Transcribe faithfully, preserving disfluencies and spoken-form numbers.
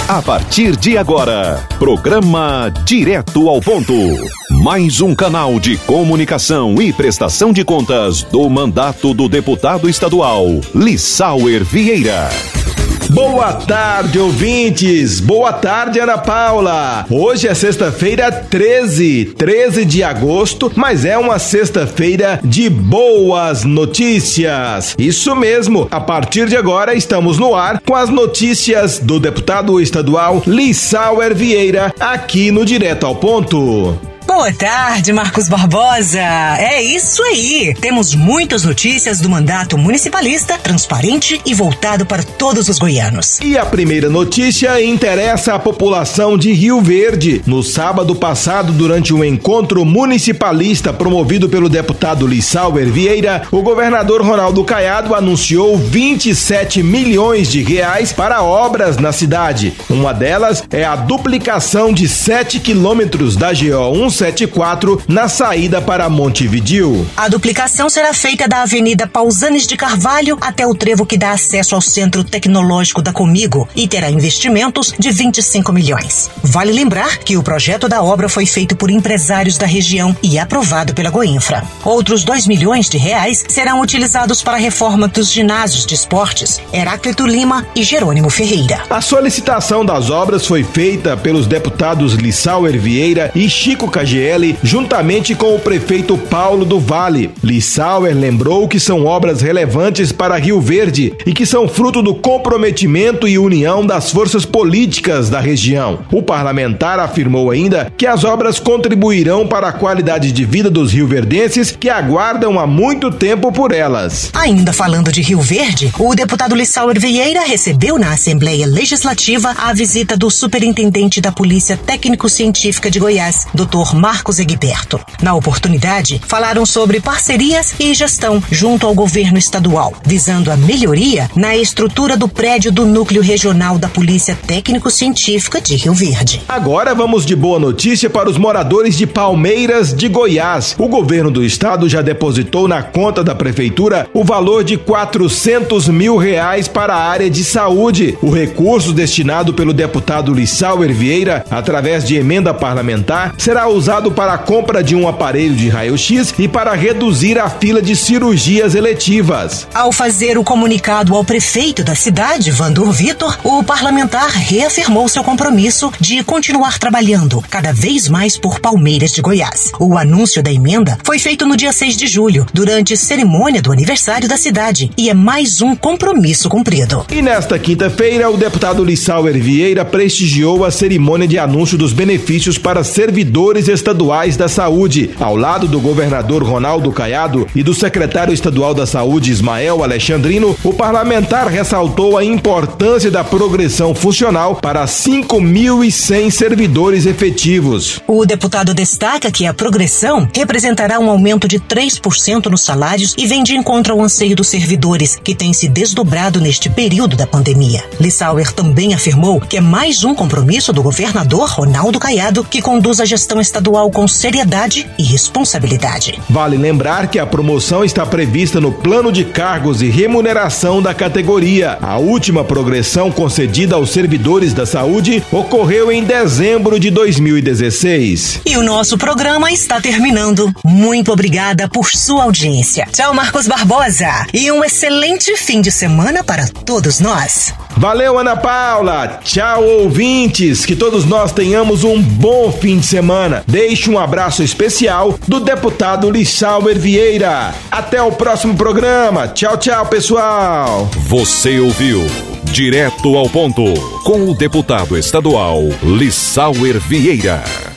A partir de agora, programa Direto ao Ponto. Mais um canal de comunicação e prestação de contas do mandato do deputado estadual Lissauer Vieira. Boa tarde, ouvintes! Boa tarde, Ana Paula! Hoje é sexta-feira treze, treze de agosto, mas é uma sexta-feira de boas notícias. Isso mesmo, a partir de agora estamos no ar com as notícias do deputado estadual Lissauer Vieira, aqui no Direto ao Ponto. Boa tarde, Marcos Barbosa. É isso aí. Temos muitas notícias do mandato municipalista, transparente e voltado para todos os goianos. E a primeira notícia interessa à população de Rio Verde. No sábado passado, durante um encontro municipalista promovido pelo deputado Lissauer Vieira, o governador Ronaldo Caiado anunciou vinte e sete milhões de reais para obras na cidade. Uma delas é a duplicação de sete quilômetros da G O cento e setenta e quatro na saída para Montevidéu. A duplicação será feita da Avenida Pausanes de Carvalho até o trevo que dá acesso ao Centro Tecnológico da Comigo e terá investimentos de vinte e cinco milhões. Vale lembrar que o projeto da obra foi feito por empresários da região e aprovado pela Goinfra. Outros dois milhões de reais serão utilizados para a reforma dos ginásios de esportes Heráclito Lima e Jerônimo Ferreira. A solicitação das obras foi feita pelos deputados Lissauer Vieira e Chico K G L, juntamente com o prefeito Paulo do Vale. Lissauer lembrou que são obras relevantes para Rio Verde e que são fruto do comprometimento e união das forças políticas da região. O parlamentar afirmou ainda que as obras contribuirão para a qualidade de vida dos rioverdenses que aguardam há muito tempo por elas. Ainda falando de Rio Verde, o deputado Lissauer Vieira recebeu na Assembleia Legislativa a visita do superintendente da Polícia Técnico-Científica de Goiás, doutor Marcos Egberto. Na oportunidade, falaram sobre parcerias e gestão junto ao governo estadual, visando a melhoria na estrutura do prédio do Núcleo Regional da Polícia Técnico-Científica de Rio Verde. Agora vamos de boa notícia para os moradores de Palmeiras de Goiás. O governo do estado já depositou na conta da prefeitura o valor de quatrocentos mil reais para a área de saúde. O recurso destinado pelo deputado Lissauer Vieira, através de emenda parlamentar, será usado para a compra de um aparelho de raio-x e para reduzir a fila de cirurgias eletivas. Ao fazer o comunicado ao prefeito da cidade, Vandur Vitor, o parlamentar reafirmou seu compromisso de continuar trabalhando cada vez mais por Palmeiras de Goiás. O anúncio da emenda foi feito no dia seis de julho, durante cerimônia do aniversário da cidade, e é mais um compromisso cumprido. E nesta quinta-feira, o deputado Lissauer Vieira prestigiou a cerimônia de anúncio dos benefícios para servidores estaduais da saúde. Ao lado do governador Ronaldo Caiado e do secretário estadual da saúde Ismael Alexandrino, o parlamentar ressaltou a importância da progressão funcional para cinco mil e cem servidores efetivos. O deputado destaca que a progressão representará um aumento de três por cento nos salários e vem de encontro ao anseio dos servidores, que tem se desdobrado neste período da pandemia. Lissauer também afirmou que é mais um compromisso do governador Ronaldo Caiado, que conduz a gestão estadual com seriedade e responsabilidade. Vale lembrar que a promoção está prevista no plano de cargos e remuneração da categoria. A última progressão concedida aos servidores da saúde ocorreu em dezembro de dois mil e dezesseis. E o nosso programa está terminando. Muito obrigada por sua audiência. Tchau, Marcos Barbosa. E um excelente fim de semana para todos nós. Valeu, Ana Paula. Tchau, ouvintes. Que todos nós tenhamos um bom fim de semana. Deixe um abraço especial do deputado Lissauer Vieira. Até o próximo programa. Tchau, tchau, pessoal. Você ouviu Direto ao Ponto com o deputado estadual Lissauer Vieira.